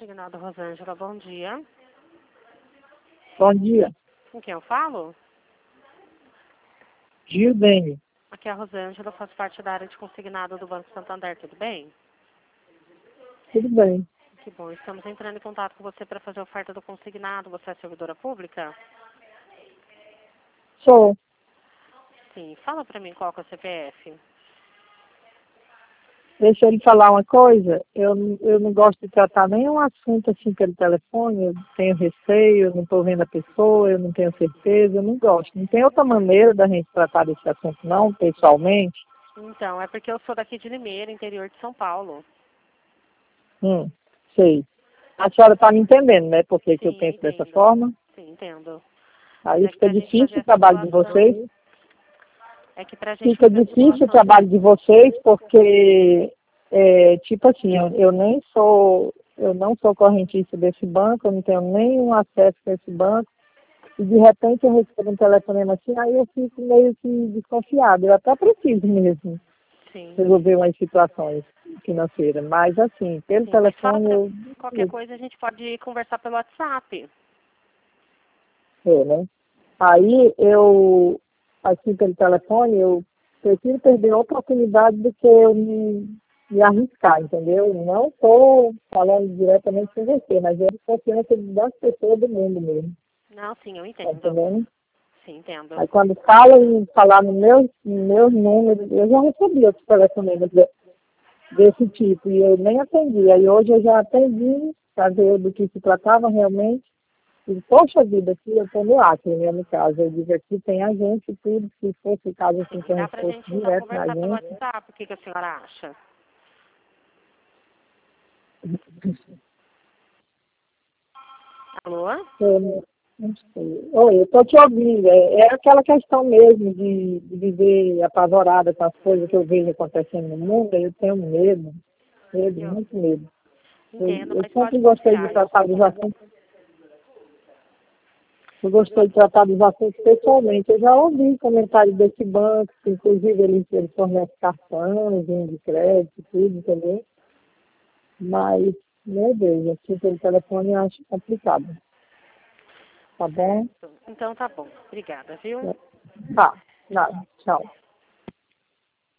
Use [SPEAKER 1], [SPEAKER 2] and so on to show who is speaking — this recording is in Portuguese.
[SPEAKER 1] Consignado Rosângela, bom dia.
[SPEAKER 2] Bom dia.
[SPEAKER 1] Com quem eu falo?
[SPEAKER 2] Gildênio.
[SPEAKER 1] Aqui é a Rosângela, eu faço parte da área de consignado do Banco Santander, tudo bem?
[SPEAKER 2] Tudo bem.
[SPEAKER 1] Que bom, estamos entrando em contato com você para fazer a oferta do consignado. Você é servidora pública?
[SPEAKER 2] Sou.
[SPEAKER 1] Sim, fala para mim qual que é o CPF.
[SPEAKER 2] Deixa eu lhe falar uma coisa. Eu não gosto de tratar nenhum assunto assim pelo telefone. Eu tenho receio, eu não estou vendo a pessoa, eu não tenho certeza, eu não gosto. Não tem outra maneira da gente tratar desse assunto, não, pessoalmente?
[SPEAKER 1] Então, é porque eu sou daqui de Limeira, interior de São Paulo.
[SPEAKER 2] Sei. A senhora está me entendendo, né? Por que eu
[SPEAKER 1] Sim,
[SPEAKER 2] penso dessa
[SPEAKER 1] entendo.
[SPEAKER 2] forma?
[SPEAKER 1] Sim, entendo. Mas
[SPEAKER 2] Aí
[SPEAKER 1] é que
[SPEAKER 2] fica
[SPEAKER 1] pra gente
[SPEAKER 2] difícil
[SPEAKER 1] fazer
[SPEAKER 2] o
[SPEAKER 1] essa
[SPEAKER 2] trabalho de
[SPEAKER 1] doação...
[SPEAKER 2] vocês.
[SPEAKER 1] É que pra gente
[SPEAKER 2] Fica
[SPEAKER 1] fazer a
[SPEAKER 2] difícil o
[SPEAKER 1] simulação
[SPEAKER 2] trabalho de vocês porque, tipo assim, eu não sou correntista desse banco, eu não tenho nenhum acesso a esse banco, e de repente eu recebo um telefonema assim, aí eu fico meio que desconfiada. Eu até preciso mesmo
[SPEAKER 1] Sim.
[SPEAKER 2] resolver umas situações financeiras, mas assim, pelo
[SPEAKER 1] Sim, mas fala
[SPEAKER 2] telefone
[SPEAKER 1] pra mim, qualquer coisa a gente pode conversar pelo WhatsApp.
[SPEAKER 2] né? Aí assim, pelo telefone, eu prefiro perder a oportunidade do que eu me arriscar, entendeu? Não estou falando diretamente com você, mas é de confiança das pessoas do mundo mesmo.
[SPEAKER 1] Não, sim, eu
[SPEAKER 2] Tá
[SPEAKER 1] entendo.
[SPEAKER 2] entendendo?
[SPEAKER 1] Sim, entendo.
[SPEAKER 2] Aí quando fala em falar nos meus números, eu já recebi outros telefonemas desse tipo e eu nem atendi. Aí hoje eu já atendi para ver do que se tratava realmente. E, poxa vida, aqui eu estou no Acre, né, no caso. Eu digo aqui tem agente e tudo, se fosse o caso assim que a
[SPEAKER 1] Dá
[SPEAKER 2] gente
[SPEAKER 1] pra
[SPEAKER 2] fosse
[SPEAKER 1] gente então
[SPEAKER 2] direto na
[SPEAKER 1] conversar pelo
[SPEAKER 2] agência.
[SPEAKER 1] WhatsApp, o que a senhora acha? Alô?
[SPEAKER 2] Eu não sei. Oi, eu estou te ouvindo. É aquela questão mesmo de viver apavorada com as coisas que eu vejo acontecendo no mundo. Eu tenho medo,
[SPEAKER 1] Eu
[SPEAKER 2] muito medo.
[SPEAKER 1] entendo,
[SPEAKER 2] Eu
[SPEAKER 1] mas
[SPEAKER 2] sempre
[SPEAKER 1] pode
[SPEAKER 2] gostei de
[SPEAKER 1] confiar.
[SPEAKER 2] tratar dos assuntos. Eu gostei de tratar dos assuntos pessoalmente. Eu já ouvi comentários desse banco, que inclusive ele fornece cartões de crédito e tudo, entendeu? Mas, meu Deus, assim pelo telefone eu acho complicado. Tá bom?
[SPEAKER 1] Então tá bom. Obrigada, viu?
[SPEAKER 2] Tá, nada. Tchau.